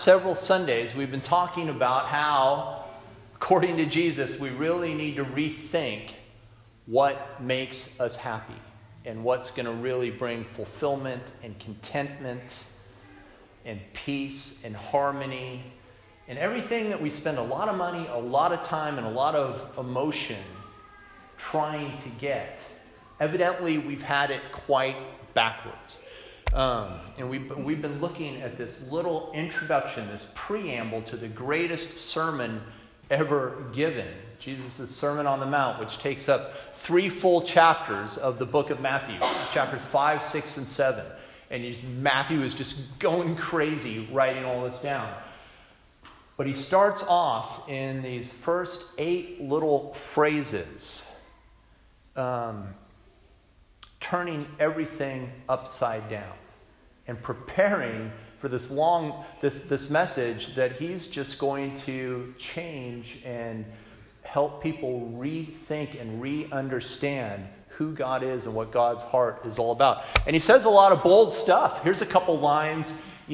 several Sundays, we've been talking about how, according to Jesus, we really need to rethink what makes us happy and what's going to really bring fulfillment and contentment and peace and harmony and everything that we spend a lot of money, a lot of time, and a lot of emotion trying to get. Evidently, we've had it quite backwards. And we've been looking at this little introduction, this preamble to the greatest sermon ever given, Jesus' Sermon on the Mount, which takes up 3 full chapters of the book of Matthew, chapters 5, 6, and 7. And Matthew is just going crazy writing all this down. But he starts off in these first 8 little phrases, turning everything upside down and preparing for this this message that he's just going to change and help people rethink and re-understand who God is and what God's heart is all about. And he says a lot of bold stuff. Here's a couple lines,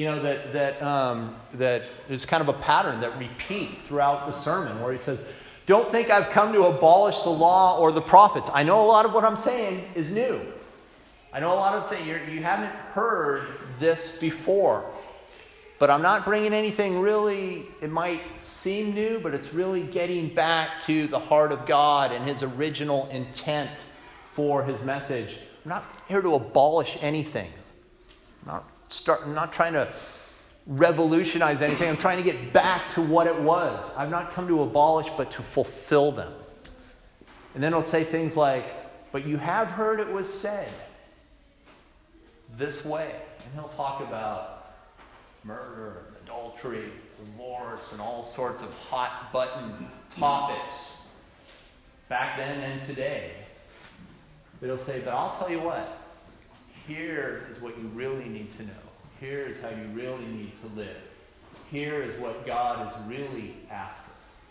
that is kind of a pattern that repeat throughout the sermon, where he says, "Don't think I've come to abolish the law or the prophets." I know a lot of what I'm saying is new. I know a lot of saying you haven't heard this before. But I'm not bringing anything really, it might seem new, but it's really getting back to the heart of God and his original intent for his message. I'm not here to abolish anything. I'm not trying to revolutionize anything. I'm trying to get back to what it was. I've not come to abolish, but to fulfill them. And then he'll say things like, "But you have heard it was said this way." And he'll talk about murder, adultery, divorce, and all sorts of hot-button topics back then and today. But he'll say, "But I'll tell you what, here is what you really need to know. Here is how you really need to live. Here is what God is really after."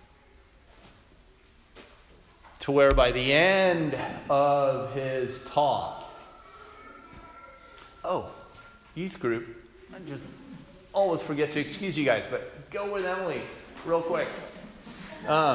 To where by the end of his talk, youth group, I just always forget to excuse you guys, but go with Emily real quick. I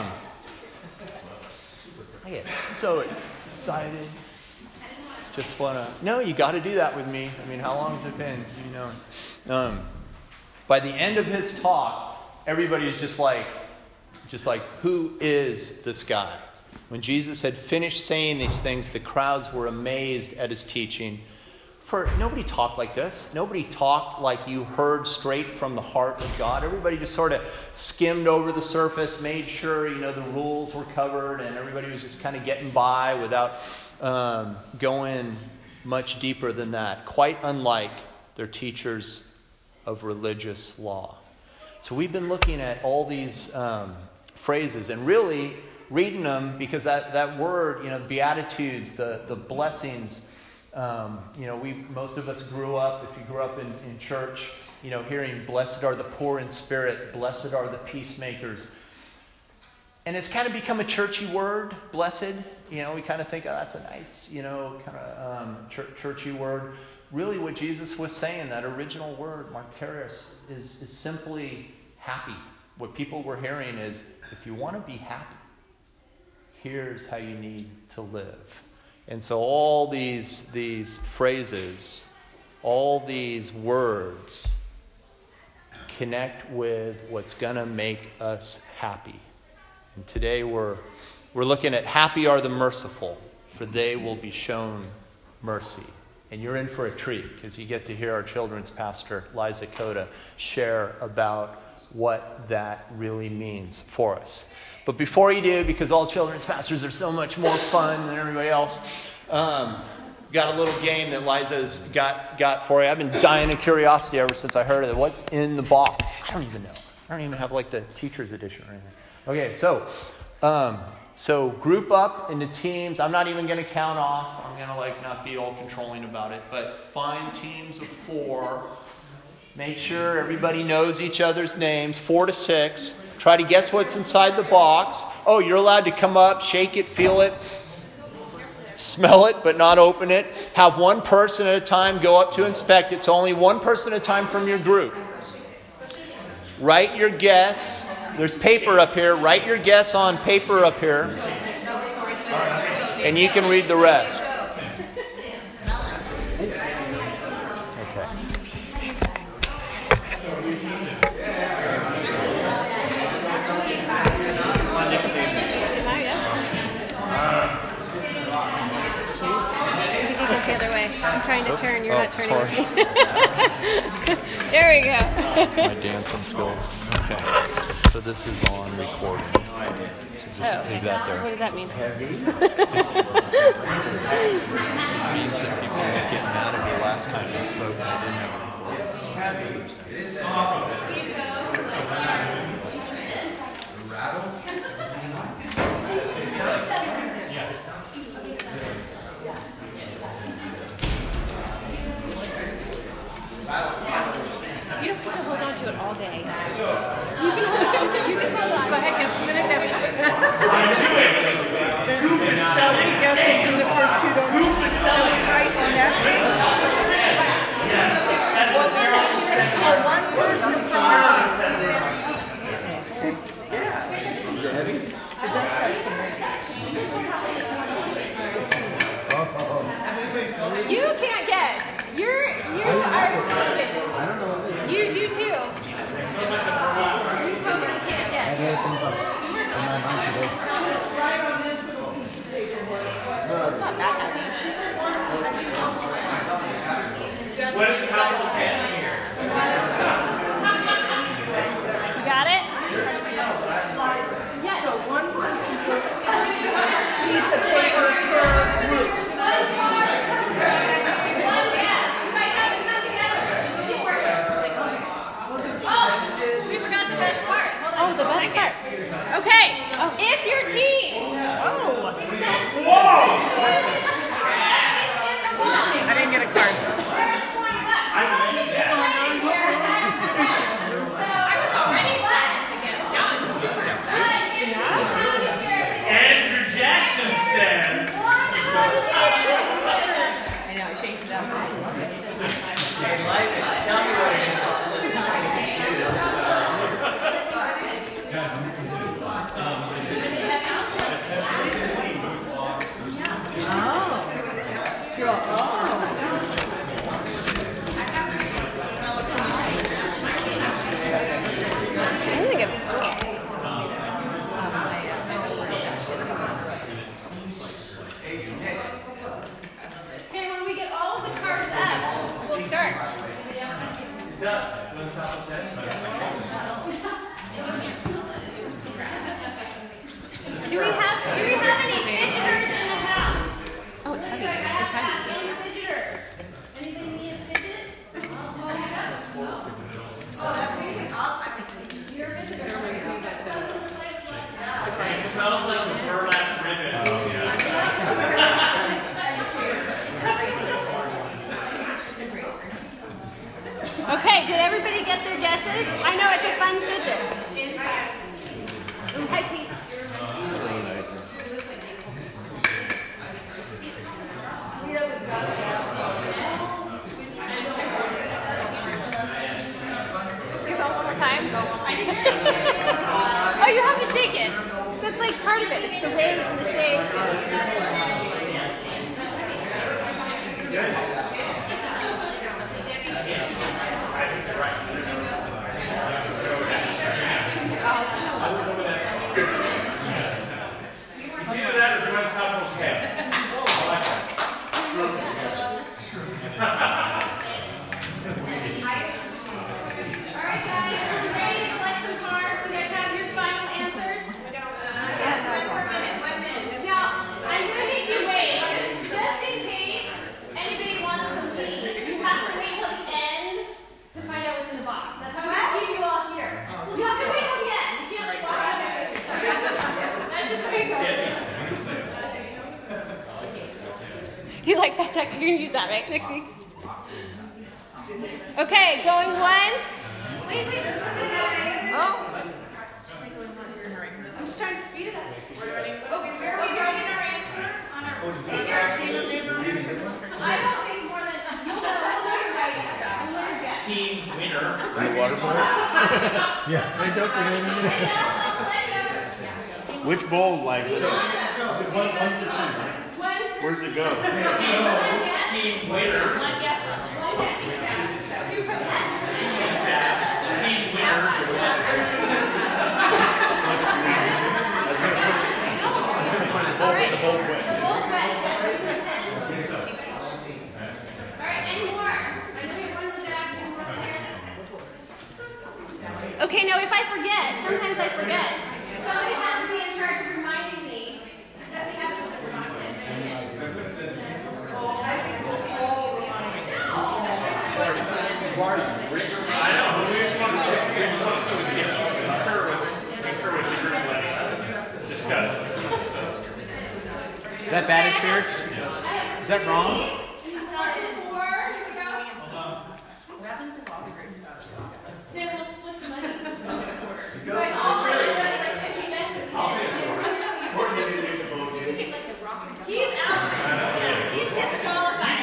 get so excited. Just want to... No, you got to do that with me. I mean, how long has it been? You know. By the end of his talk, everybody is just like, who is this guy? When Jesus had finished saying these things, the crowds were amazed at his teaching. For nobody talked like this. Nobody talked like you heard straight from the heart of God. Everybody just sort of skimmed over the surface, made sure, the rules were covered, and everybody was just kind of getting by without going much deeper than that. Quite unlike their teachers of religious law. So we've been looking at all these phrases and really reading them because that word, Beatitudes, the blessings. Most of us grew up, if you grew up in church, hearing "Blessed are the poor in spirit, blessed are the peacemakers." And it's kind of become a churchy word, blessed. We kind of think, that's a nice, churchy word. Really what Jesus was saying, that original word, Markaris, is simply happy. What people were hearing is, if you want to be happy, here's how you need to live. And so all these phrases, all these words connect with what's going to make us happy. And today we're looking at "Happy are the merciful, for they will be shown mercy." And you're in for a treat because you get to hear our children's pastor, Liza Coda, share about what that really means for us. But before you do, because all children's pastors are so much more fun than everybody else, got a little game that Liza's got for you. I've been dying of curiosity ever since I heard of it. What's in the box? I don't even know. I don't even have the teacher's edition or anything. Okay, so group up into teams. I'm not even going to count off. I'm going to not be all controlling about it. But find teams of 4. Make sure everybody knows each other's names. 4 to 6. Try to guess what's inside the box. Oh, you're allowed to come up, shake it, feel it, smell it, but not open it. Have one person at a time go up to inspect it. So only one person at a time from your group. write your guess. There's paper up here. Write your guess on paper up here. And you can read the rest. Okay. The other way. I'm trying to turn. You're not turning. Sorry. There we go. That's my dancing skills. Okay. So this is on recording. So just leave that there. What does that mean? Just means that people were getting mad at me last time I spoke and I didn't have You don't get to hold on to it all day. You can hold on. Go ahead, guess a minute. Group is 70 guesses in the first two. Group is 70 right on that page. One person from Is it heavy? It does have some. You can't guess. You are stupid. You do too. You totally can't guess. It's not that heavy. What is the count's hand here? You got it? Yes. So one person per piece of paper per group. We forgot the best part. Oh, the best part. Okay. Oh. If your team. I didn't get a card. Andrew Jackson says. I know, I changed it up. Tell me what it is. I think it's still. Okay, when we get all of the cards up, we'll start. Do we have any fidgeters in the house? Oh, it's heavy. It's heavy. Any fidgeters? Anybody need a fidget? Oh, that's me. You're a fidgeter. It smells like a burlap ribbon. Okay, did everybody get their guesses? I know it's a fun fidget. Hi, Pete. You go one more time? Go. Oh, you have to shake it. That's like part of it. It's the weight and the shape. It's either that or Gwen Powell's head. I like that. All right, guys, are you ready to collect some cards? You guys have your final answers? 1 minute. Now, I'm going to make you wait, just in case anybody wants to leave. You have to wait till the end to find out what's in the box. That's how we keep you all here. You have to wait till the end. You can't like walk out. That's just the way it goes. You like that tactic? You're going to use that, right? Next week? Okay, going once. Wait. Oh. I'm just trying to speed it up. Okay, we're writing our answers on our I don't think more than you'll know your right. Team winner. water bottle. Yeah, they joke with me. Which bowl, like, where's it go? Team winners. Team winners. All right. The bowl's wet. All right, any more? I know you're going to sit back. Any more stairs? Okay, now if I forget, sometimes I forget. Somebody has to be in charge of reminding me that we have to open the boxes. I know, but we just want to concur with everybody. Just because. Is that bad at church? Is that wrong? Then we'll split the money. You guys all pay like 50 cents. He's out. He's disqualified.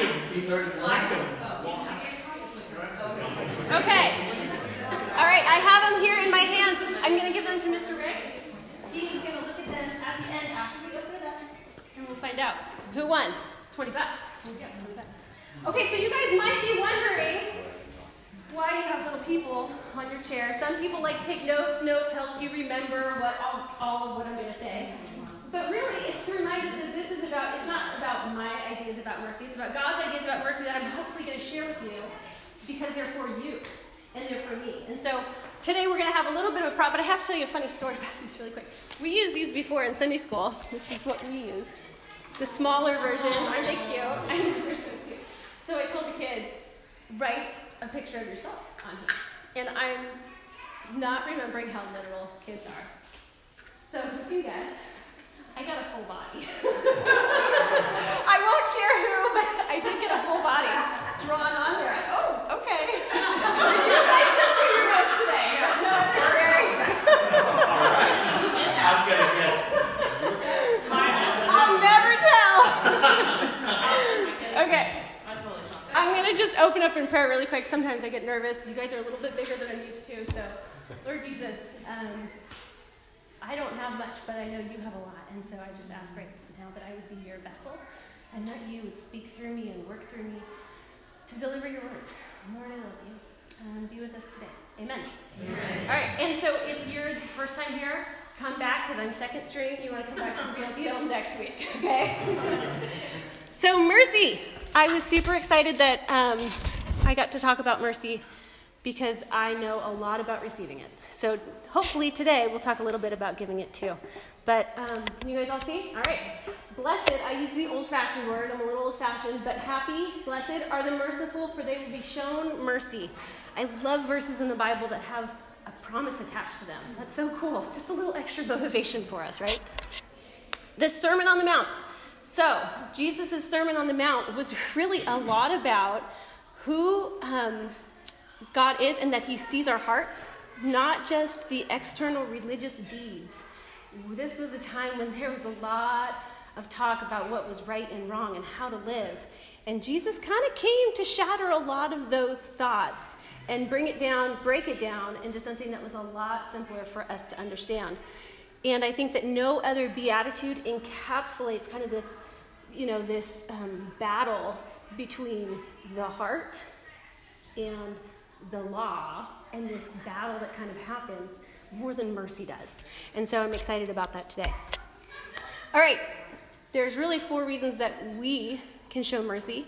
Okay. All right, I have them here in my hands. I'm going to give them to Mr. Rick. He's going to look at them at the end after we open it up, and we'll find out who won. $20. Okay, so you guys might be wondering why you have little people on your chair. Some people like to take notes. Notes helps you remember all of what I'm going to say. But really, it's to remind us that this is about, it's not about my ideas about mercy. It's about God's ideas about mercy that I'm hopefully going to share with you because they're for you and they're for me. And so today we're going to have a little bit of a prop, but I have to show you a funny story about these really quick. We used these before in Sunday school. This is what we used. The smaller version. Aren't they cute? I know they're so cute. So I told the kids, write a picture of yourself on here. And I'm not remembering how literal kids are. So you can guess, I got a full body. I won't share who, but I did get a full body drawn on there. Oh, okay. So you guys just do your notes today. No other sharing. All right. I'm going to guess. I'll never tell. Okay. I'm going to just open up in prayer really quick. Sometimes I get nervous. You guys are a little bit bigger than I'm used to. So, Lord Jesus, I don't have much, but I know you have a lot. And so I just ask right now that I would be your vessel and that you would speak through me and work through me to deliver your words. Lord, I love you. Be with us today. Amen. Amen. All right. And so if you're the first time here, come back because I'm second string. You want to come back to the real deal next week. Okay? So mercy. I was super excited that I got to talk about mercy because I know a lot about receiving it. So hopefully today we'll talk a little bit about giving it too. But can you guys all see? All right. Blessed, I use the old-fashioned word. I'm a little old-fashioned. But happy, blessed are the merciful, for they will be shown mercy. I love verses in the Bible that have a promise attached to them. That's so cool. Just a little extra motivation for us, right? The Sermon on the Mount. So, Jesus' Sermon on the Mount was really a lot about who God is and that he sees our hearts, not just the external religious deeds. This was a time when there was a lot of talk about what was right and wrong and how to live. And Jesus kind of came to shatter a lot of those thoughts and break it down into something that was a lot simpler for us to understand. And I think that no other beatitude encapsulates kind of this, this battle between the heart and the law, and this battle that kind of happens more than mercy does. And so I'm excited about that today. All right, there's really 4 reasons that we can show mercy.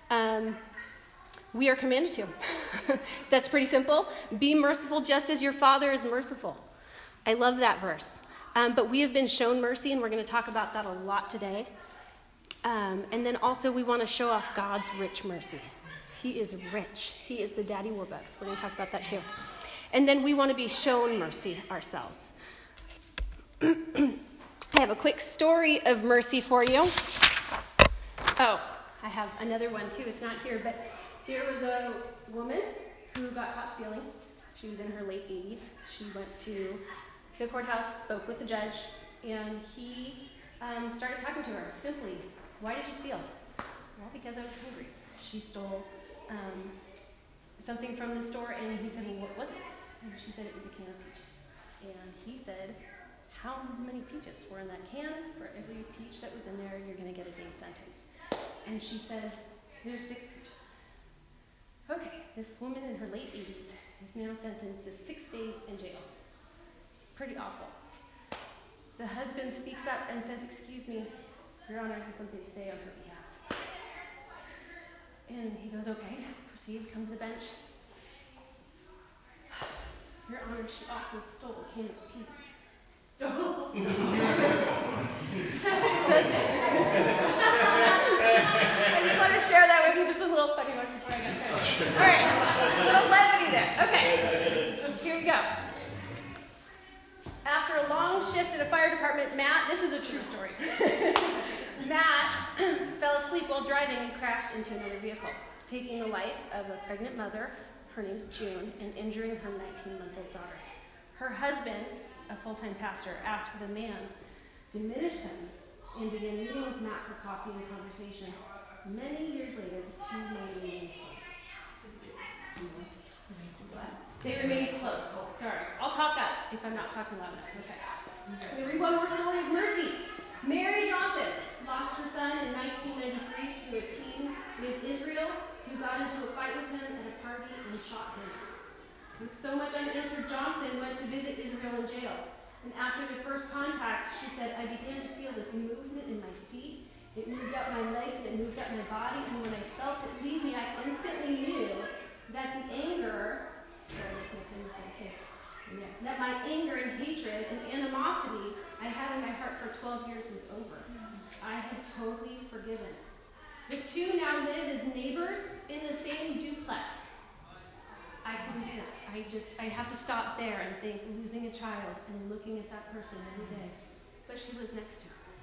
We are commanded to. That's pretty simple. Be merciful just as your Father is merciful. I love that verse. But we have been shown mercy, and we're going to talk about that a lot today. And then also we want to show off God's rich mercy. He is rich. He is the daddy warbucks. We're going to talk about that too. And then we want to be shown mercy ourselves. I have a quick story of mercy for you. Oh, I have another one too. It's not here, but there was a woman who got caught stealing. She was in her late 80s. She went to the courthouse, spoke with the judge, and he started talking to her simply. Why did you steal? Well, because I was hungry. She stole something from the store, and he said, well, what was it? And she said it was a can of peaches. And he said, how many peaches were in that can? For every peach that was in there, you're going to get a day sentence. And she says, there's 6 peaches. Okay, this woman in her late 80s is now sentenced to 6 days in jail. Pretty awful. The husband speaks up and says, excuse me, Your Honor, I have something to say on her behalf. And he goes, okay, proceed, come to the bench. Your Honor, she also stole a can of peas. I just want to share that with you, just a little funny one before I get started. All right, a little levity there. Okay, here we go. After a long shift at a fire department, Matt, this is a true story. Matt fell asleep while driving and crashed into another vehicle, taking the life of a pregnant mother, her name's June, and injuring her 19-month-old daughter. Her husband, a full-time pastor, asked for the man's diminished sentence and began meeting with Matt for coffee and conversation. Many years later, the two remained close. They remained close. Sorry, I'll talk up if I'm not talking loud enough. Okay. Let me read one more story of mercy. Mary Johnson lost her son in 1993 to a teen named Israel who got into a fight with him at a party and shot him. With so much unanswered, Johnson went to visit Israel in jail. And after their first contact, she said, I began to feel this movement in my feet. It moved up my legs and it moved up my body. And when I felt it leave me, I instantly knew that the anger, that my anger and hatred and animosity I had in my heart for 12 years was over. I had totally forgiven. The two now live as neighbors in the same duplex. I couldn't do that. I have to stop there and think, losing a child and looking at that person every day. But she lives next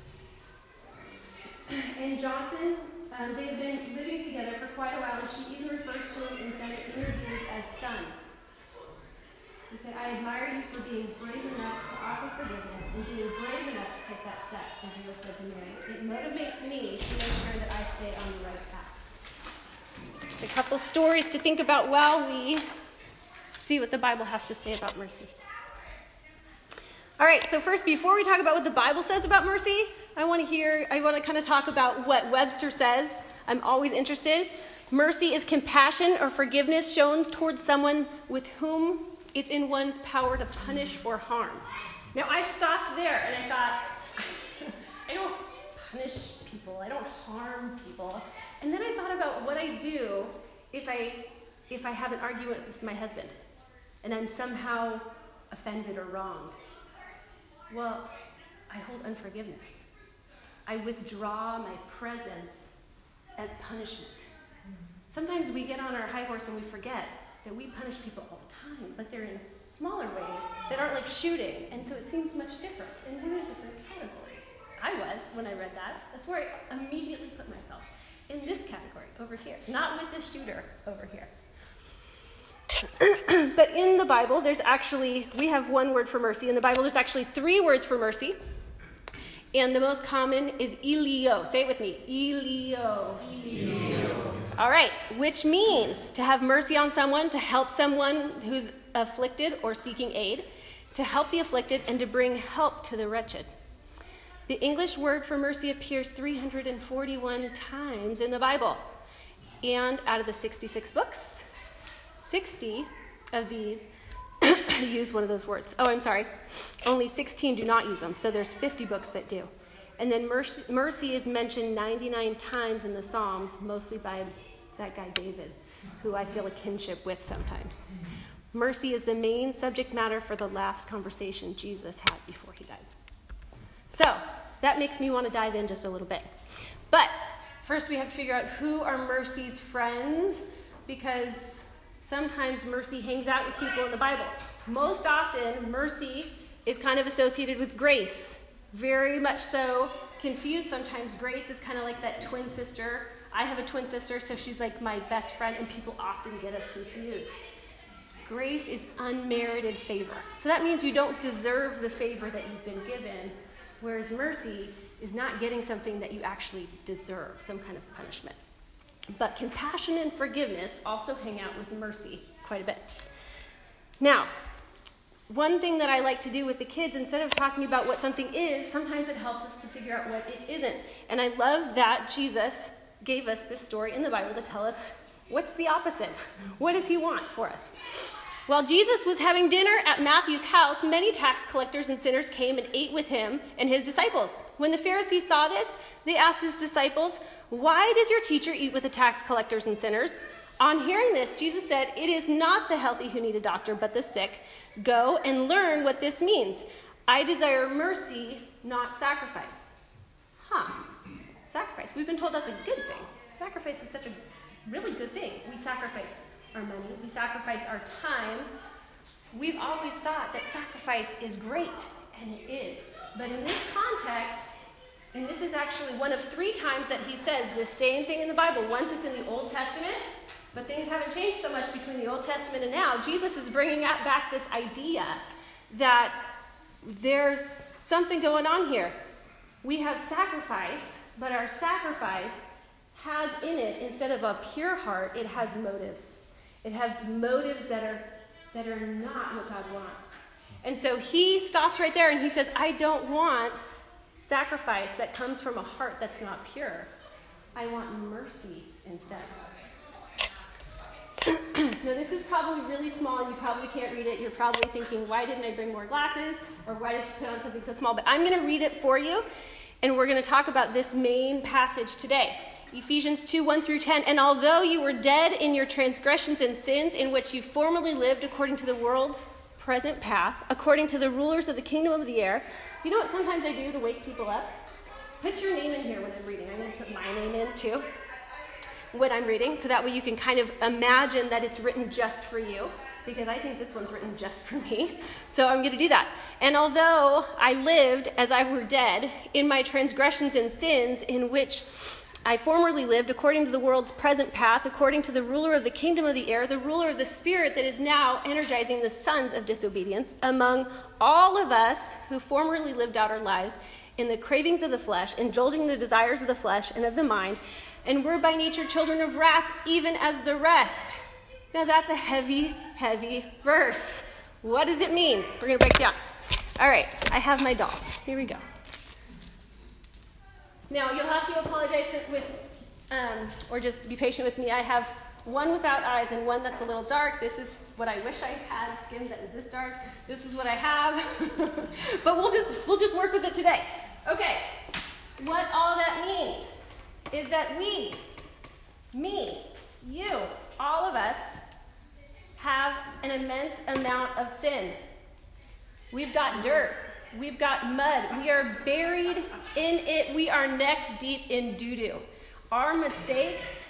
to her. And Johnson, they've been living together for quite a while, and she even refers to him in some interviews as son. He said, I admire you for being brave enough to offer forgiveness and being brave enough to take that step, Israel said to Mary. It motivates me to make sure that I stay on the right path. Just a couple stories to think about while we see what the Bible has to say about mercy. All right, so first, before we talk about what the Bible says about mercy, I want to kind of talk about what Webster says. I'm always interested. Mercy is compassion or forgiveness shown towards someone with whom it's in one's power to punish or harm. Now, I stopped there and I thought, I don't punish people. I don't harm people. And then I thought about what I do if I have an argument with my husband and I'm somehow offended or wronged. Well, I hold unforgiveness. I withdraw my presence as punishment. Sometimes we get on our high horse and we forget that we punish people all the time, but they're in smaller ways that aren't like shooting, and so it seems much different, and we're in a different category. I was when I read that. That's where I immediately put myself, in this category over here, not with the shooter over here. But in the Bible, we have one word for mercy. In the Bible, there's actually 3 words for mercy. And the most common is eleo. Say it with me. Eleo. Eleo. All right. Which means to have mercy on someone, to help someone who's afflicted or seeking aid, to help the afflicted, and to bring help to the wretched. The English word for mercy appears 341 times in the Bible. And out of the 66 books, 60 of these use one of those words. Oh, I'm sorry. Only 16 do not use them, so there's 50 books that do. And then mercy is mentioned 99 times in the Psalms, mostly by that guy David, who I feel a kinship with sometimes. Mercy is the main subject matter for the last conversation Jesus had before he died. So that makes me want to dive in just a little bit. But first we have to figure out who are mercy's friends, because sometimes mercy hangs out with people in the Bible. Most often, mercy is kind of associated with grace. Very much so confused sometimes. Grace is kind of like that twin sister. I have a twin sister, so she's like my best friend, and people often get us confused. Grace is unmerited favor. So that means you don't deserve the favor that you've been given, whereas mercy is not getting something that you actually deserve, some kind of punishment. But compassion and forgiveness also hang out with mercy quite a bit. Now, one thing that I like to do with the kids, instead of talking about what something is, sometimes it helps us to figure out what it isn't. And I love that Jesus gave us this story in the Bible to tell us what's the opposite. What does he want for us? While Jesus was having dinner at Matthew's house, many tax collectors and sinners came and ate with him and his disciples. When the Pharisees saw this, they asked his disciples, "Why does your teacher eat with the tax collectors and sinners?" On hearing this, Jesus said, "It is not the healthy who need a doctor, but the sick. Go and learn what this means. I desire mercy, not sacrifice." Sacrifice. We've been told that's a good thing. Sacrifice is such a really good thing. We sacrifice our money. We sacrifice our time. We've always thought that sacrifice is great, and it is. But in this context, and this is actually one of 3 times that he says the same thing in the Bible. Once it's in the Old Testament, but things haven't changed so much between the Old Testament and now. Jesus is bringing back this idea that there's something going on here. We have sacrifice, but our sacrifice has in it, instead of a pure heart, it has motives. It has motives that are not what God wants. And so he stops right there and he says, I don't want sacrifice that comes from a heart that's not pure. I want mercy instead. Now this is probably really small. You probably can't read it. You're probably thinking, why didn't I bring more glasses? Or why did you put on something so small? But I'm going to read it for you. And we're going to talk about this main passage today. Ephesians 2:1-10. And although you were dead in your transgressions and sins, in which you formerly lived according to the world's present path, according to the rulers of the kingdom of the air. You know what sometimes I do to wake people up? Put your name in here when I'm reading. I'm going to put my name in too when I'm reading, so that way you can kind of imagine that it's written just for you, because I think this one's written just for me. So I'm going to do that. And although I lived as I were dead in my transgressions and sins, in which I formerly lived according to the world's present path, according to the ruler of the kingdom of the air, the ruler of the spirit that is now energizing the sons of disobedience, among all of us who formerly lived out our lives in the cravings of the flesh, indulging the desires of the flesh and of the mind, and were by nature children of wrath, even as the rest. Now that's a heavy, heavy verse. What does it mean? We're going to break it down. All right, I have my doll. Here we go. Now, you'll have to apologize or just be patient with me. I have one without eyes and one that's a little dark. This is what I wish I had, skin that is this dark. This is what I have. But we'll just work with it today. Okay, what all that means is that we, me, you, all of us have an immense amount of sin. We've got dirt. We've got mud. We are buried in it. We are neck deep in doo-doo. Our mistakes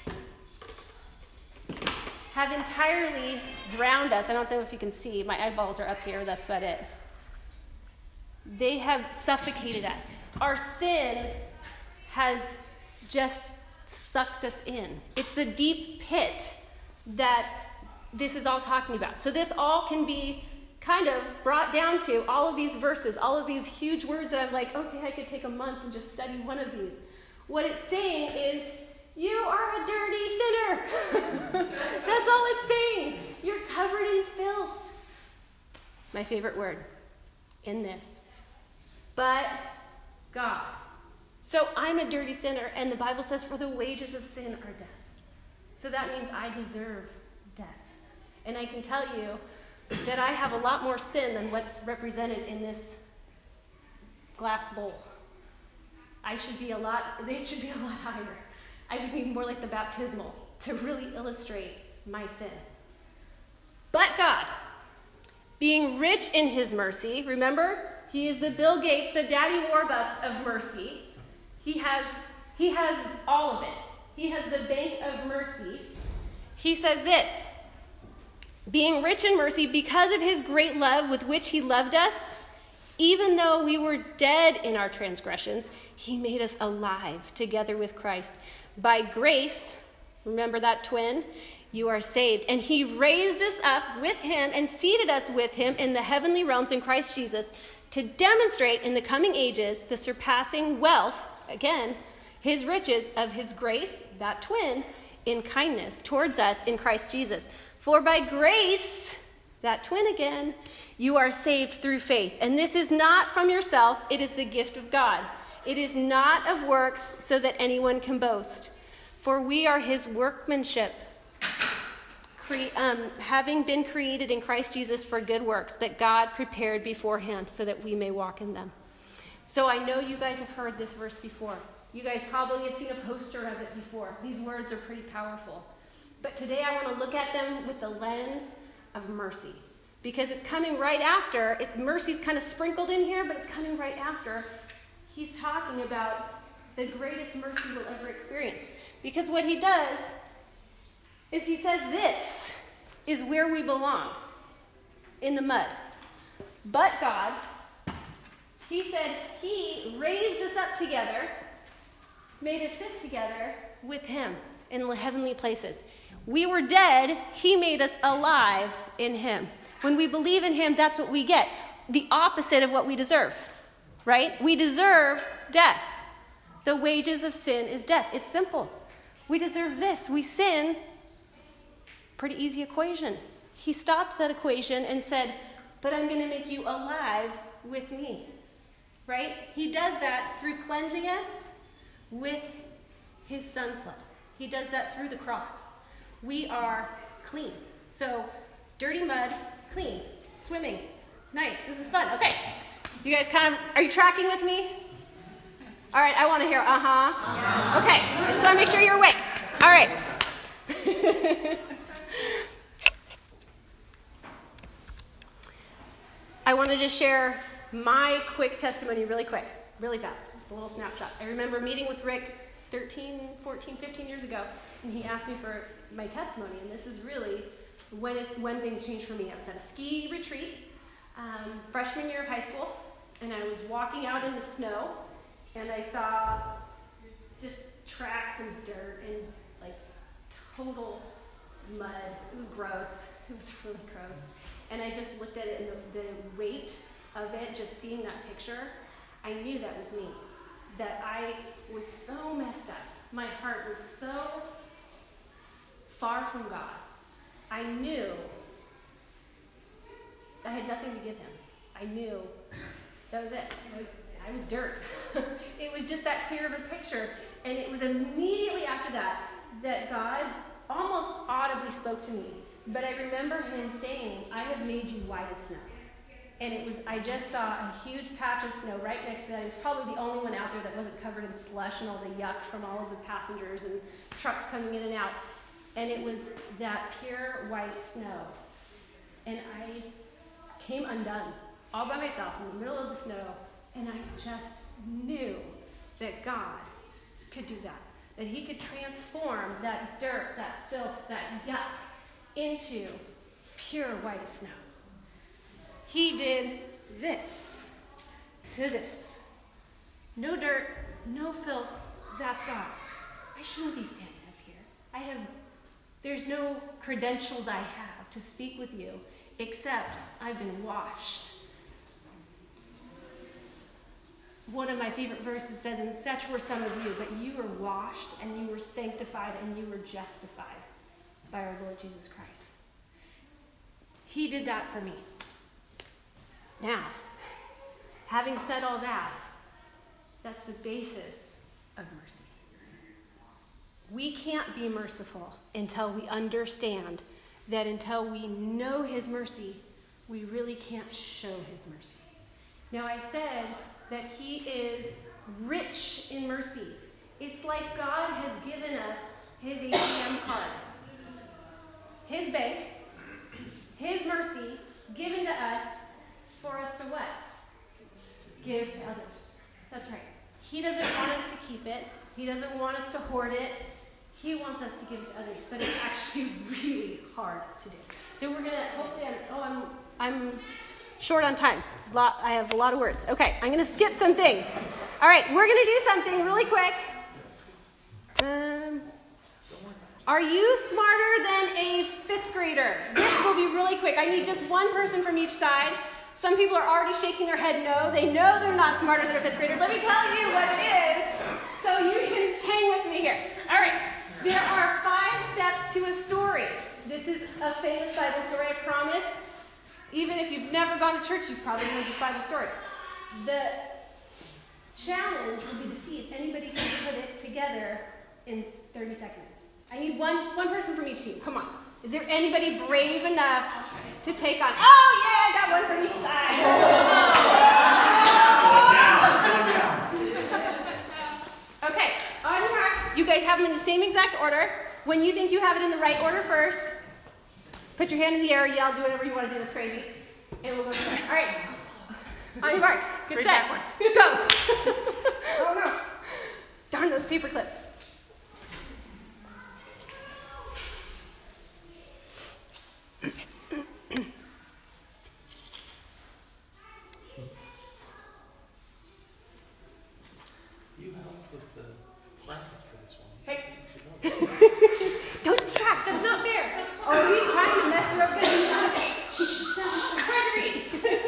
have entirely drowned us. I don't know if you can see. My eyeballs are up here. That's about it. They have suffocated us. Our sin has just sucked us in. It's the deep pit that this is all talking about. So this all can be kind of brought down to all of these verses, all of these huge words that I'm like, okay, I could take a month and just study one of these. What it's saying is, you are a dirty sinner. That's all it's saying. You're covered in filth. My favorite word in this. But God. So I'm a dirty sinner, and the Bible says, for the wages of sin are death. So that means I deserve death. And I can tell you that I have a lot more sin than what's represented in this glass bowl. They should be a lot higher. I would be more like the baptismal to really illustrate my sin. But God, being rich in his mercy, remember, he is the Bill Gates, the Daddy Warbucks of mercy. He has all of it. He has the bank of mercy. He says this, being rich in mercy because of his great love with which he loved us, even though we were dead in our transgressions, he made us alive together with Christ. By grace, remember that twin, you are saved. And he raised us up with him and seated us with him in the heavenly realms in Christ Jesus to demonstrate in the coming ages the surpassing wealth, again, his riches of his grace, that twin, in kindness towards us in Christ Jesus. For by grace That twin again. You are saved through faith. And this is not from yourself. It is the gift of God. It is not of works so that anyone can boast. For we are his workmanship, having been created in Christ Jesus for good works that God prepared beforehand so that we may walk in them. So I know you guys have heard this verse before. You guys probably have seen a poster of it before. These words are pretty powerful. But today I want to look at them with the lens of mercy. Because it's coming right after. Mercy's kind of sprinkled in here, but it's coming right after. He's talking about the greatest mercy we'll ever experience. Because what he does is he says this is where we belong, in the mud. But God, he said he raised us up together, made us sit together with him in the heavenly places. We were dead, he made us alive in him. When we believe in him, that's what we get. The opposite of what we deserve, right? We deserve death. The wages of sin is death. It's simple. We deserve this. We sin. Pretty easy equation. He stopped that equation and said, but I'm going to make you alive with me, right? He does that through cleansing us with his son's blood. He does that through the cross. We are clean. So dirty mud, clean, swimming. Nice. This is fun. Okay. You guys are you tracking with me? All right. I want to hear, uh-huh. Okay. I just want to make sure you're awake. All right. I want to just share my quick testimony really quick, really fast. It's a little snapshot. I remember meeting with Rick 13, 14, 15 years ago, and he asked me for my testimony, and this is really when things changed for me. I was at a ski retreat, freshman year of high school, and I was walking out in the snow, and I saw just tracks and dirt and like total mud. It was gross. It was really gross. And I just looked at it, and the weight of it, just seeing that picture, I knew that was me. That I was so messed up. My heart was so far from God. I knew I had nothing to give him. I knew that was it. I was dirt. It was just that clear of a picture. And it was immediately after that God almost audibly spoke to me. But I remember him saying, I have made you white as snow. And I just saw a huge patch of snow right next to that. I was probably the only one out there that wasn't covered in slush and all the yuck from all of the passengers and trucks coming in and out. And it was that pure white snow. And I came undone, all by myself in the middle of the snow. And I just knew that God could do that. That he could transform that dirt, that filth, that yuck into pure white snow. He did this to this. No dirt, no filth, that's God. I shouldn't be standing up here. There's no credentials I have to speak with you, except I've been washed. One of my favorite verses says, and such were some of you, but you were washed and you were sanctified and you were justified by our Lord Jesus Christ. He did that for me. Now, having said all that, that's the basis of mercy. We can't be merciful until we understand that until we know his mercy, we really can't show his mercy. Now, I said that he is rich in mercy. It's like God has given us his ATM card. His bank, his mercy, given to us for us to what? Give to others. That's right. He doesn't want us to keep it. He doesn't want us to hoard it. He wants us to give it to others, but it's actually really hard to do. So we're going to, hopefully, I'm short on time. I have a lot of words. Okay, I'm going to skip some things. All right, we're going to do something really quick. Are you smarter than a 5th grader? This will be really quick. I need just one person from each side. Some people are already shaking their head no. They know they're not smarter than a 5th grader. Let me tell you what it is so you can hang with me here. All right. There are 5 steps to a story. This is a famous Bible story, I promise. Even if you've never gone to church, you've probably heard this Bible story. The challenge would be to see if anybody can put it together in 30 seconds. I need one person from each team. Come on. Is there anybody brave enough to take on? Oh, yeah, I got one from each side. Okay, on your mark, you guys have them in the same exact order. When you think you have it in the right order first, put your hand in the air, yell, do whatever you want to do. That's crazy. And we'll go from there. All right. On your mark. Get set. Go. Oh, no. Darn those paper clips. You helped with the graphic for this one. Hey. Don't distract. That's not fair. Oh, he's trying to mess her up because he's trying to read.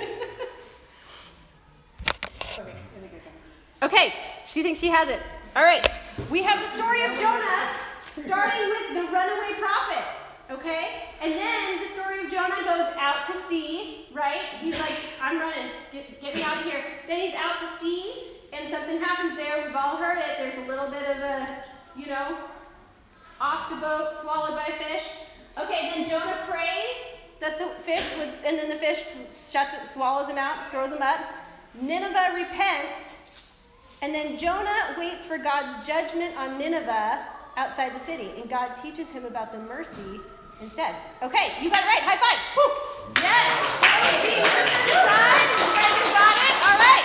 Okay, she thinks she has it. All right, we have the story of Jonah, starting with the runaway prophet, okay? And then the story of Jonah goes out to sea, right? He's like, I'm running, get me out of here. Then he's out to sea, and something happens there. We've all heard it. There's a little bit of a, off the boat, swallowed by a fish. Okay, then Jonah prays that the fish would, and then the fish swallows him out, throws him up. Nineveh repents. And then Jonah waits for God's judgment on Nineveh outside the city. And God teaches him about the mercy instead. Okay, you got it right. High five. Woo. Yes. You guys got it? All right.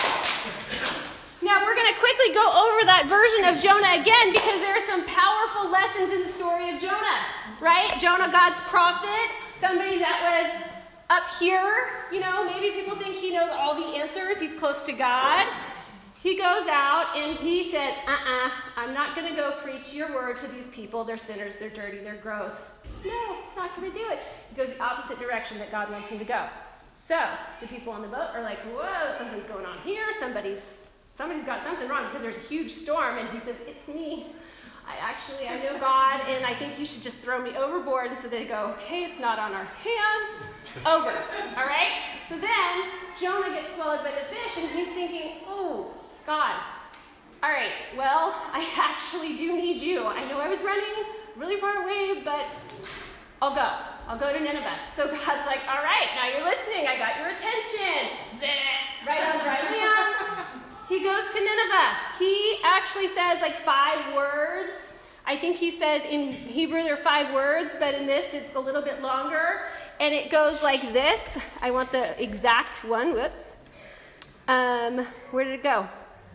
Now we're going to quickly go over that version of Jonah again because there are some powerful lessons in the story of Jonah. Right? Jonah, God's prophet. Somebody that was up here. Maybe people think he knows all the answers. He's close to God. He goes out and he says, I'm not going to go preach your word to these people. They're sinners, they're dirty, they're gross. No, not going to do it. He goes the opposite direction that God wants him to go. So the people on the boat are like, whoa, something's going on here. Somebody's got something wrong because there's a huge storm. And he says, it's me. I know God, and I think you should just throw me overboard. And so they go, okay, it's not on our hands. Over. All right? So then Jonah gets swallowed by the fish, and he's thinking, oh, God, all right, well, I actually do need you. I know I was running really far away, but I'll go. I'll go to Nineveh. So God's like, all right, now you're listening. I got your attention. Right on dry land. He goes to Nineveh. He actually says 5 words. I think he says in Hebrew there are 5 words, but in this it's a little bit longer. And it goes like this. I want the exact one. Whoops. Where did it go?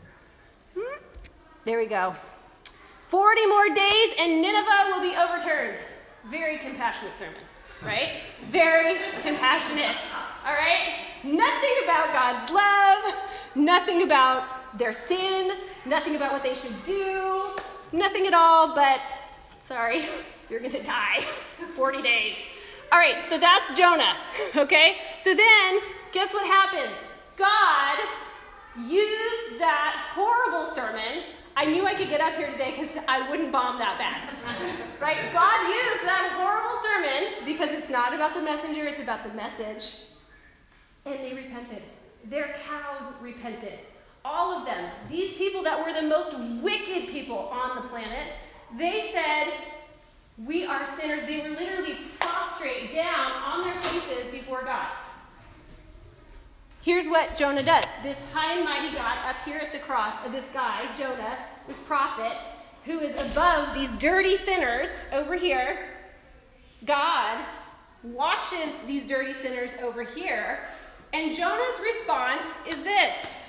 There we go. 40 more days and Nineveh will be overturned. Very compassionate sermon, right? Very compassionate. All right? Nothing about God's love, nothing about their sin, nothing about what they should do, nothing at all, but sorry, you're going to die. 40 days. All right, so that's Jonah, okay? So then, guess what happens? God used that horrible sermon. I knew I could get up here today because I wouldn't bomb that bad. Right? God used that horrible sermon because it's not about the messenger, it's about the message. And they repented. Their cows repented. All of them. These people that were the most wicked people on the planet, they said, we are sinners. They were literally prostrate down on their faces before God. Here's what Jonah does. This high and mighty God up here at the cross, this guy, Jonah, this prophet, who is above these dirty sinners over here, God washes these dirty sinners over here, and Jonah's response is this.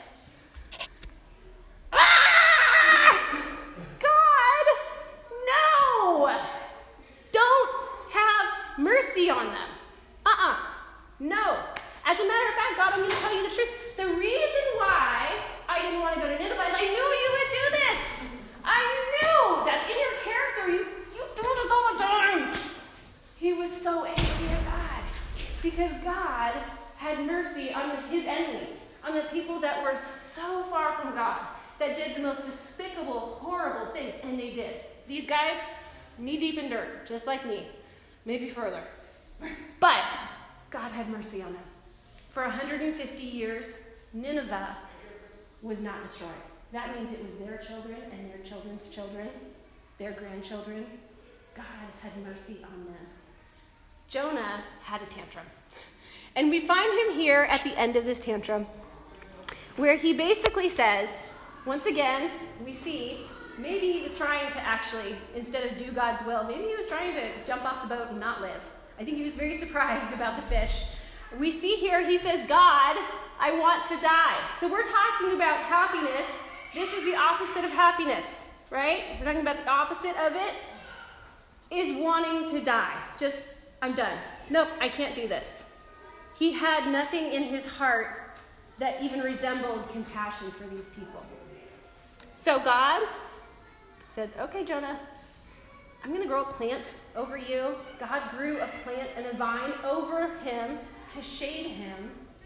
God, no! Don't have mercy on them. No. As a matter of fact, God, I'm going to tell you the truth. The reason why I didn't want to go to Nineveh is I knew you would do this. I knew. That's in your character. You do this all the time. He was so angry at God because God had mercy on his enemies, on the people that were so far from God, that did the most despicable, horrible things, and they did. These guys, knee-deep in dirt, just like me, maybe further. But God had mercy on them. For 150 years, Nineveh was not destroyed. That means it was their children and their children's children, their grandchildren. God had mercy on them. Jonah had a tantrum. And we find him here at the end of this tantrum, where he basically says, once again, we see, maybe he was trying to actually, instead of do God's will, maybe he was trying to jump off the boat and not live. I think he was very surprised about the fish. We see here, he says, God, I want to die. So we're talking about happiness. This is the opposite of happiness, right? We're talking about the opposite of it is wanting to die. Just, I'm done. Nope, I can't do this. He had nothing in his heart that even resembled compassion for these people. So God says, okay, Jonah, I'm going to grow a plant over you. God grew a plant and a vine over him to shade him.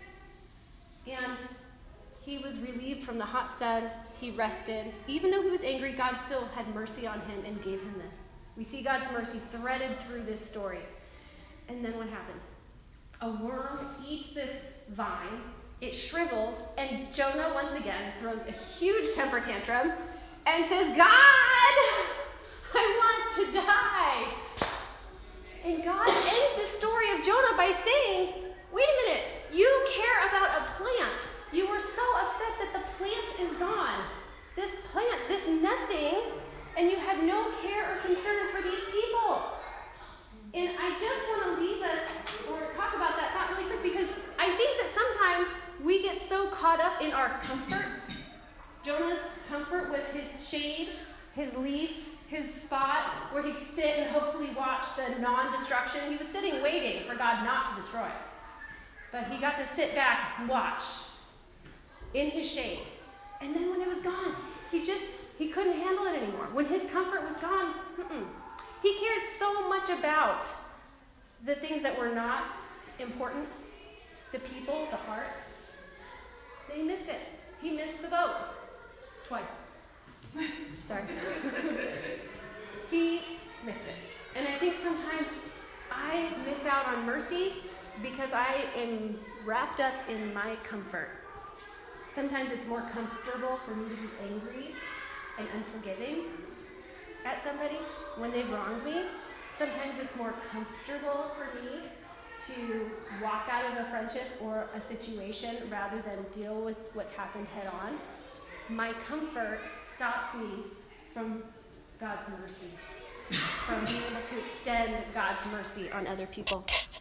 And he was relieved from the hot sun. He rested. Even though he was angry, God still had mercy on him and gave him this. We see God's mercy threaded through this story. And then what happens? A worm eats this vine. It shrivels. And Jonah, once again, throws a huge temper tantrum and says, God, I want to die. And God ends the story of Jonah by saying, wait a minute, you care about a plant. You were so upset that the plant is gone. This plant, this nothing, and you had no care or concern for these people. And I just want to leave us, or talk about that thought really quick, because I think that sometimes we get so caught up in our comforts. Jonah's comfort was his shade, his leaf, his spot where he could sit and hopefully watch the non-destruction. He was sitting waiting for God not to destroy. But he got to sit back and watch in his shade. And then when it was gone, he couldn't handle it anymore. When his comfort was gone, he cared so much about the things that were not important, the people, the hearts. They missed it. He missed the boat. Twice. Sorry. He missed it. And I think sometimes I miss out on mercy because I am wrapped up in my comfort. Sometimes it's more comfortable for me to be angry and unforgiving at somebody when they've wronged me. Sometimes it's more comfortable for me to walk out of a friendship or a situation rather than deal with what's happened head on. My comfort stops me from God's mercy, from being able to extend God's mercy on other people.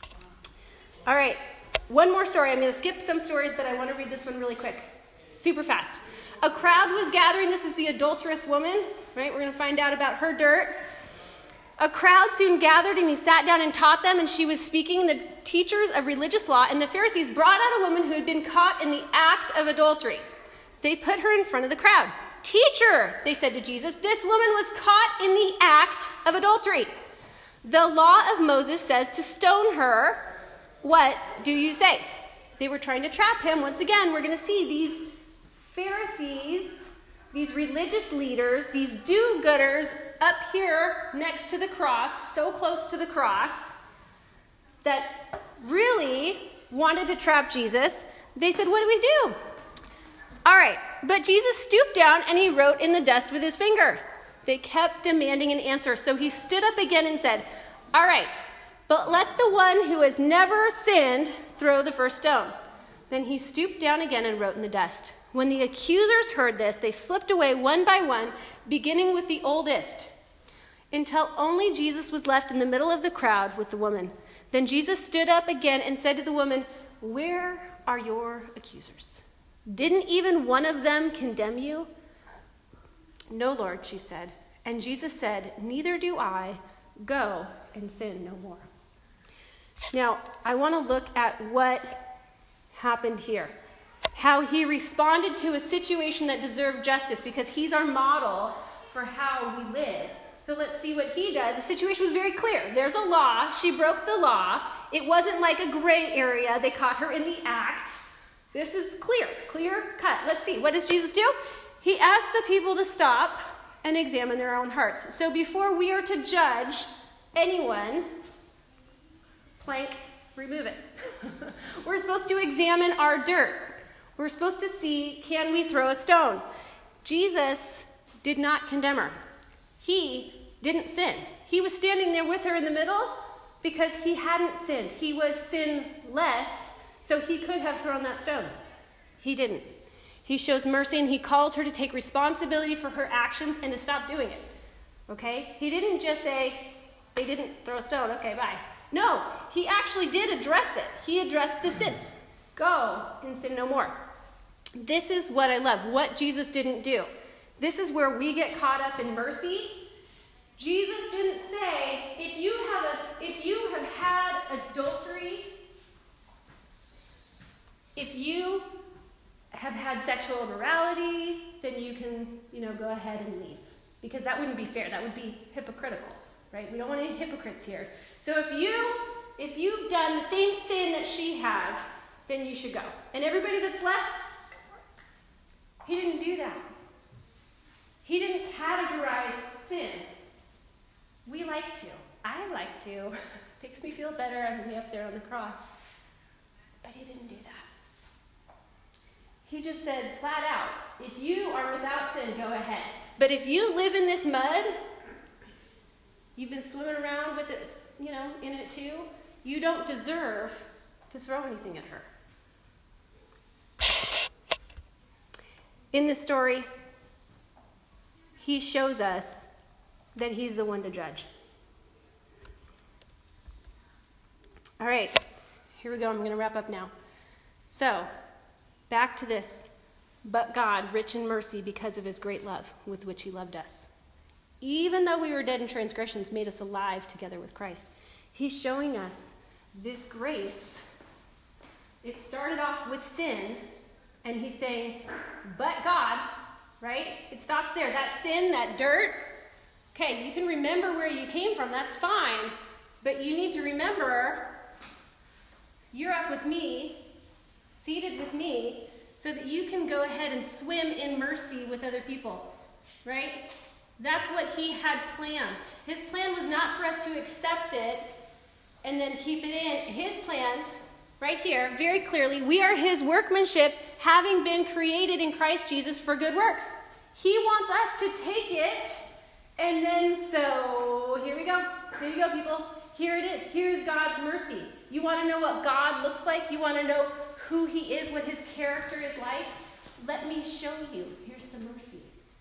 All right, one more story. I'm going to skip some stories, but I want to read this one really quick, super fast. A crowd was gathering. This is the adulterous woman, right? We're going to find out about her dirt. A crowd soon gathered, and he sat down and taught them, and she was speaking. The teachers of religious law and the Pharisees brought out a woman who had been caught in the act of adultery. They put her in front of the crowd. Teacher, they said to Jesus, this woman was caught in the act of adultery. The law of Moses says to stone her. What do you say? They were trying to trap him. Once again, we're going to see these Pharisees, these religious leaders, these do-gooders up here next to the cross, so close to the cross, that really wanted to trap Jesus. They said, what do we do? All right, but Jesus stooped down and he wrote in the dust with his finger. They kept demanding an answer. So he stood up again and said, all right, but let the one who has never sinned throw the first stone. Then he stooped down again and wrote in the dust. When the accusers heard this, they slipped away one by one, beginning with the oldest, until only Jesus was left in the middle of the crowd with the woman. Then Jesus stood up again and said to the woman, where are your accusers? Didn't even one of them condemn you? No, Lord, she said. And Jesus said, neither do I. Go and sin no more. Now, I want to look at what happened here. How he responded to a situation that deserved justice, because he's our model for how we live. So let's see what he does. The situation was very clear. There's a law. She broke the law. It wasn't like a gray area. They caught her in the act. This is clear cut. Let's see. What does Jesus do? He asked the people to stop and examine their own hearts. So before we are to judge anyone, plank remove it. We're supposed to examine our dirt. We're supposed to see, can we throw a stone? Jesus did not condemn her. He didn't sin. He was standing there with her in the middle because he hadn't sinned. He was sinless, so he could have thrown that stone. He didn't. He shows mercy and he calls her to take responsibility for her actions and to stop doing it. Okay? He didn't just say, they didn't throw a stone, okay, bye. No, he actually did address it. He addressed the sin. Go and sin no more. This is what I love, what Jesus didn't do. This is where we get caught up in mercy. Jesus didn't say, if you have had adultery, if you have had sexual immorality, then you can, go ahead and leave. Because that wouldn't be fair. That would be hypocritical, right? We don't want any hypocrites here. So if you've done the same sin that she has, then you should go. And everybody that's left, he didn't do that. He didn't categorize sin. We like to. I like to. Makes me feel better. I'm going to be up there on the cross. But he didn't do that. He just said flat out, if you are without sin, go ahead. But if you live in this mud, you've been swimming around with it, in it too, you don't deserve to throw anything at her. In this story, he shows us that he's the one to judge. All right, here we go. I'm going to wrap up now. So, back to this. But God, rich in mercy because of his great love with which he loved us. Even though we were dead in transgressions, made us alive together with Christ. He's showing us this grace. It started off with sin, and he's saying, but God, right? It stops there. That sin, that dirt, okay, you can remember where you came from, that's fine, but you need to remember you're up with me, seated with me, so that you can go ahead and swim in mercy with other people, right? That's what he had planned. His plan was not for us to accept it and then keep it in. His plan, right here, very clearly, we are his workmanship, having been created in Christ Jesus for good works. He wants us to take it, and then so, here we go. Here you go, people. Here it is. Here's God's mercy. You want to know what God looks like? You want to know who he is, what his character is like? Let me show you. Here's some mercy.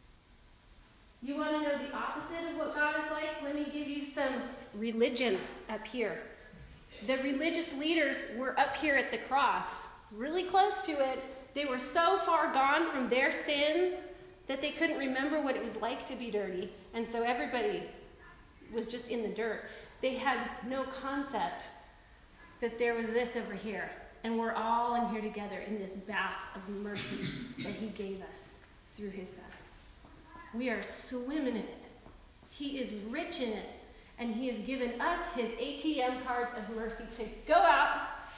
You want to know the opposite of what God is like? Let me give you some religion up here. The religious leaders were up here at the cross, really close to it. They were so far gone from their sins that they couldn't remember what it was like to be dirty. And so everybody was just in the dirt. They had no concept that there was this over here. And we're all in here together in this bath of mercy that he gave us through his son. We are swimming in it. He is rich in it. And he has given us his ATM cards of mercy to go out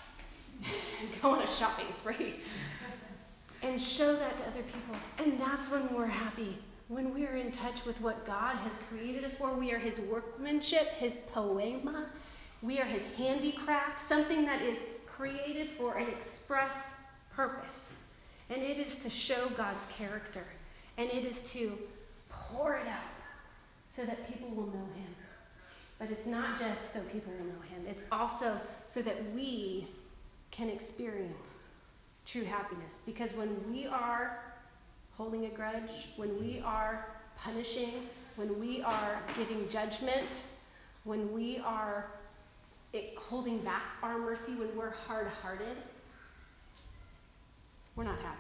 and go on a shopping spree and show that to other people. And that's when we're happy. When we are in touch with what God has created us for. We are his workmanship, his poema. We are his handicraft, something that is created for an express purpose. And it is to show God's character. And it is to pour it out so that people will know him. But it's not just so people will know him. It's also so that we can experience true happiness. Because when we are holding a grudge, when we are punishing, when we are giving judgment, when we are holding back our mercy, when we're hard-hearted, we're not happy.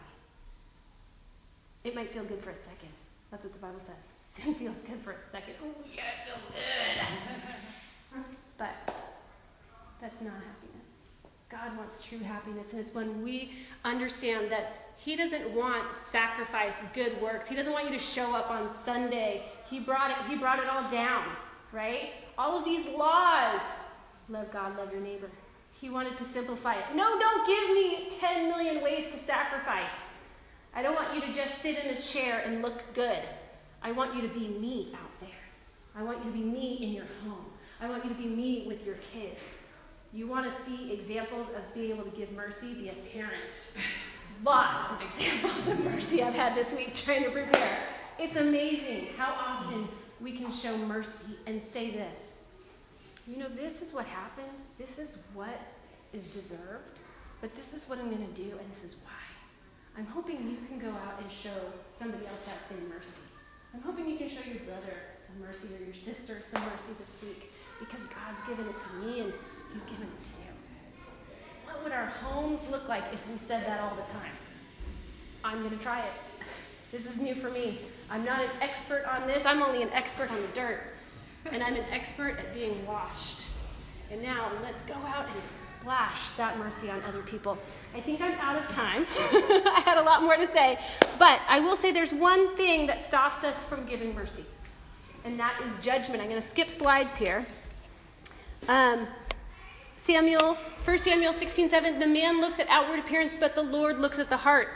It might feel good for a second. That's what the Bible says. Sin feels good for a second. Oh, yeah, it feels good. But that's not happiness. God wants true happiness, and it's when we understand that he doesn't want sacrifice, good works. He doesn't want you to show up on Sunday. He brought it all down, right? All of these laws. Love God, love your neighbor. He wanted to simplify it. No, don't give me 10 million ways to sacrifice. I don't want you to just sit in a chair and look good. I want you to be me out there. I want you to be me in your home. I want you to be me with your kids. You want to see examples of being able to give mercy? Be a parent. Lots of examples of mercy I've had this week trying to prepare. It's amazing how often we can show mercy and say this. You know, this is what happened. This is what is deserved. But this is what I'm going to do, and this is why. I'm hoping you can go out and show somebody else that same mercy. I'm hoping you can show your brother some mercy or your sister some mercy this week because God's given it to me and he's given it to you. What would our homes look like if we said that all the time? I'm going to try it. This is new for me. I'm not an expert on this. I'm only an expert on the dirt. And I'm an expert at being washed. And now let's go out and splash that mercy on other people. I think I'm out of time. I had a lot more to say. But I will say there's one thing that stops us from giving mercy. And that is judgment. I'm going to skip slides here. 1 Samuel 16:7, the man looks at outward appearance, but the Lord looks at the heart.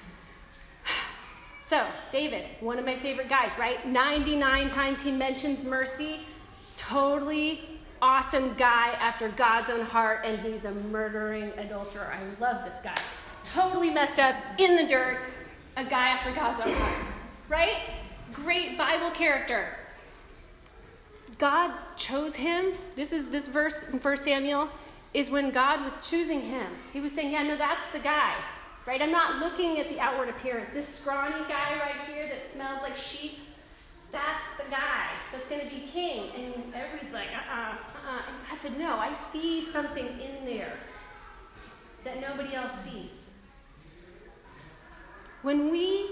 So, David, one of my favorite guys, right? 99 times he mentions mercy. Totally awesome guy after God's own heart, and he's a murdering adulterer. I love this guy. Totally messed up, in the dirt, a guy after God's own heart. Right? Great Bible character. God chose him. This verse in 1 Samuel is when God was choosing him. He was saying, yeah, no, that's the guy. Right? I'm not looking at the outward appearance. This scrawny guy right here that smells like sheep, that's the guy that's going to be king. And everybody's like, And God said, no, I see something in there that nobody else sees. When we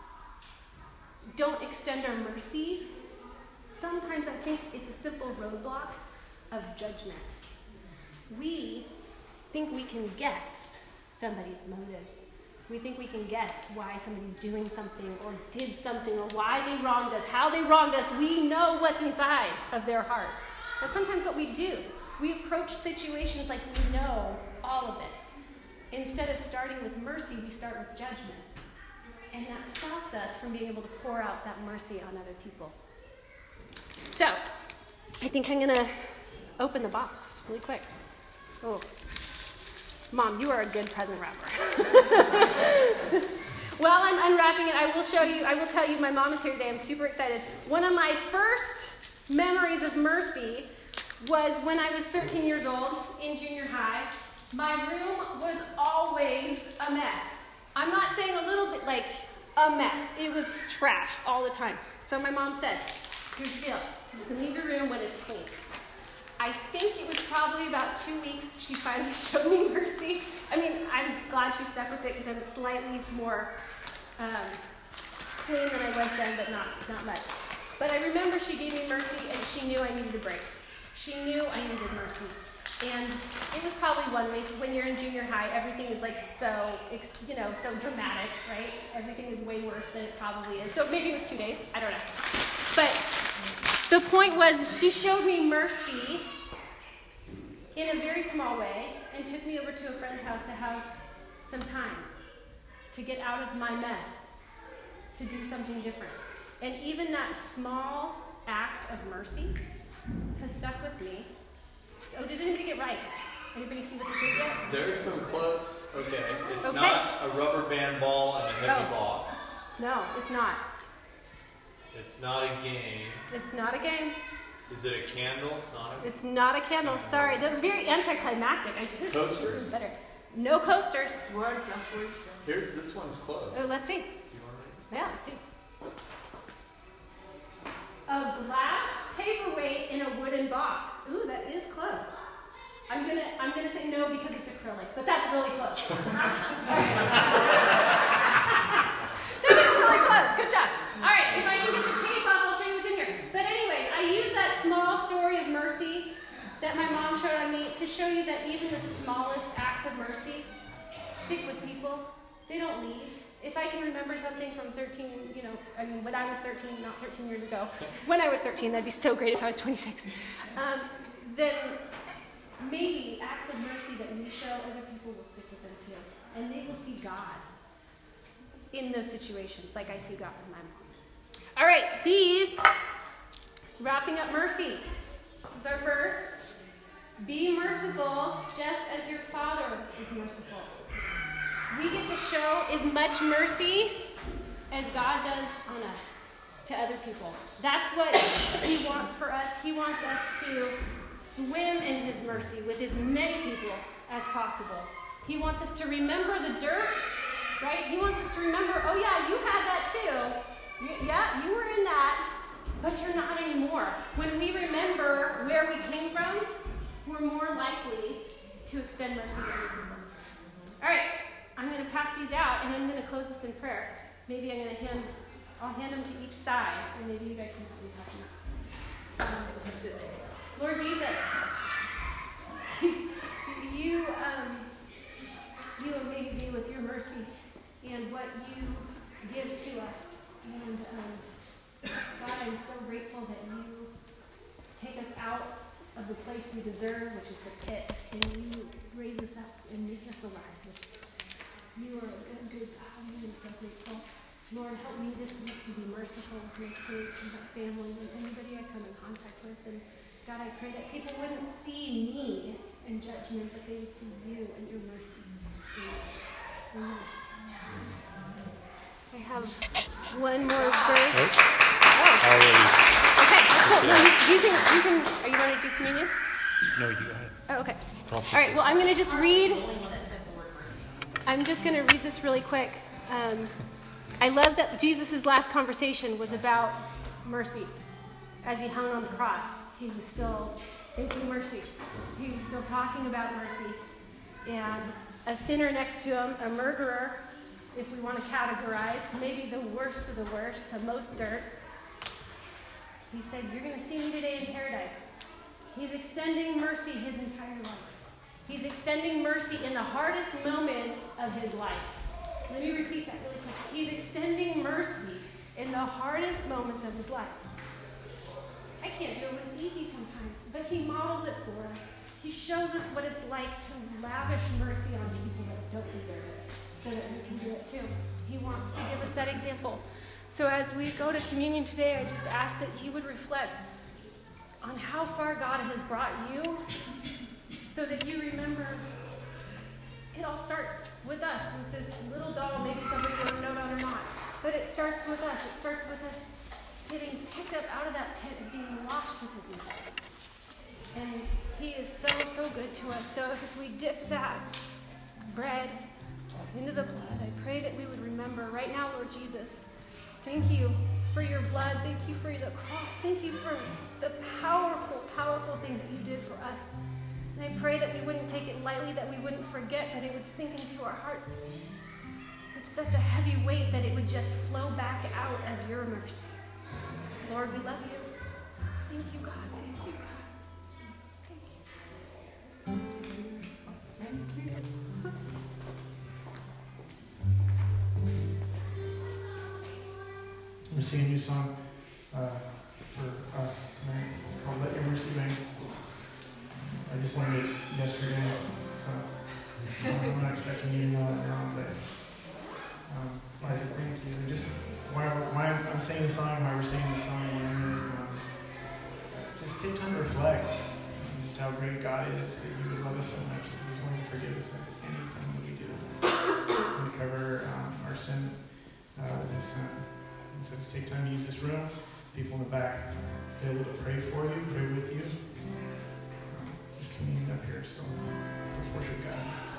don't extend our mercy, sometimes I think it's a simple roadblock of judgment. We think we can guess somebody's motives. We think we can guess why somebody's doing something or did something or why they wronged us, how they wronged us. We know what's inside of their heart. That's sometimes what we do. We approach situations like we know all of it. Instead of starting with mercy, we start with judgment. And that stops us from being able to pour out that mercy on other people. So, I think I'm going to open the box really quick. Oh, Mom, you are a good present wrapper. While I'm unwrapping it, I will tell you, my mom is here today. I'm super excited. One of my first memories of mercy was when I was 13 years old in junior high. My room was always a mess. I'm not saying a little bit, like a mess. It was trash all the time. So my mom said, here's the deal. You can leave your room when it's clean. I think it was probably about 2 weeks she finally showed me mercy. I mean, I'm glad she stuck with it because I'm slightly more clean than I was then, but not much. But I remember she gave me mercy and she knew I needed a break. She knew I needed mercy. And it was probably 1 week. When you're in junior high, everything is like so dramatic, right? Everything is way worse than it probably is. So maybe it was 2 days. I don't know. But the point was she showed me mercy in a very small way and took me over to a friend's house to have some time to get out of my mess, to do something different. And even that small act of mercy has stuck with me. Oh, did anybody get right? Anybody see what this is yet? There's some close. Okay. It's not a rubber band ball and a heavy box. No, it's not. It's not a game. It's not a game. Is it a candle? It's not a candle. Sorry, that was very anticlimactic. I should have Coasters. better. No coasters. Here's this one's close. Oh, let's see. You want to read? Yeah, let's see. A glass paperweight in a wooden box. Ooh, that is close. I'm gonna say no because it's acrylic, but that's really close. That is really close. Good job. All right, if I can get the tape off, I'll show you what's in here. But anyways, I use that small story of mercy that my mom showed on me to show you that even the smallest acts of mercy stick with people. They don't leave. If I can remember something from 13, when I was 13, not 13 years ago, when I was 13, that'd be so great if I was 26, then maybe acts of mercy that we show other people will stick with them too. And they will see God in those situations, like I see God with my mom. All right, wrapping up mercy. This is our verse. Be merciful just as your Father is merciful. We get to show as much mercy as God does on us to other people. That's what he wants for us. He wants us to swim in his mercy with as many people as possible. He wants us to remember the dirt, right? He wants us to remember, oh yeah, you had that too. You were in that, but you're not anymore. When we remember where we came from, we're more likely to extend mercy to other people. All right, I'm going to pass these out, and I'm going to close this in prayer. Maybe I'll hand them to each side, and maybe you guys can help me pass them out. Lord Jesus, you amaze me with your mercy and what you give to us. And God, I'm so grateful that you take us out of the place we deserve, which is the pit, and you raise us up and make us alive. You are a good God, and I'm so grateful. Lord, help me this week to be merciful with my kids and my family and anybody I come in contact with. And God, I pray that people wouldn't see me in judgment, but they would see you and your mercy. Amen. I have one more verse. Okay, cool. No, you can. Are you going to do communion? No, you go ahead. Oh, okay. All right. Well, I'm going to just read. I'm just going to read this really quick. I love that Jesus' last conversation was about mercy. As he hung on the cross, he was still thinking mercy. He was still talking about mercy. And a sinner next to him, a murderer, if we want to categorize, maybe the worst of the worst, the most dirt. He said, you're going to see me today in paradise. He's extending mercy his entire life. He's extending mercy in the hardest moments of his life. Let me repeat that really quick. He's extending mercy in the hardest moments of his life. I can't do it when it's easy sometimes, but he models it for us. He shows us what it's like to lavish mercy on people that don't deserve it, so that we can do it too. He wants to give us that example. So as we go to communion today, I just ask that you would reflect on how far God has brought you, so that you remember it all starts with us, with this little doll. Maybe somebody wrote a note on or not, but it starts with us. It starts with us getting picked up out of that pit and being washed with his mercy. And he is so, so good to us. So as we dip that bread into the blood, I pray that we would remember right now, Lord Jesus, thank you for your blood. Thank you for the cross. Thank you for the powerful, powerful thing that you did for us. And I pray that we wouldn't take it lightly, that we wouldn't forget, that it would sink into our hearts with such a heavy weight that it would just flow back out as your mercy. Lord, we love you. Thank you, God. Thank you, God. Thank you. We're singing a new song for us tonight. It's called Let Your Mercy Reign. I just learned it yesterday, so I'm not expecting you to know it now, but Liza, thank you. And just why I'm saying the song, why we're singing the song, just take time to reflect on just how great God is, that you would love us so much, that He's willing to forgive us of anything that we do. And cover our sin with His Son. And so just take time to use this room. People in the back be able to pray for you, pray with you. Just communion up here, so let's worship God.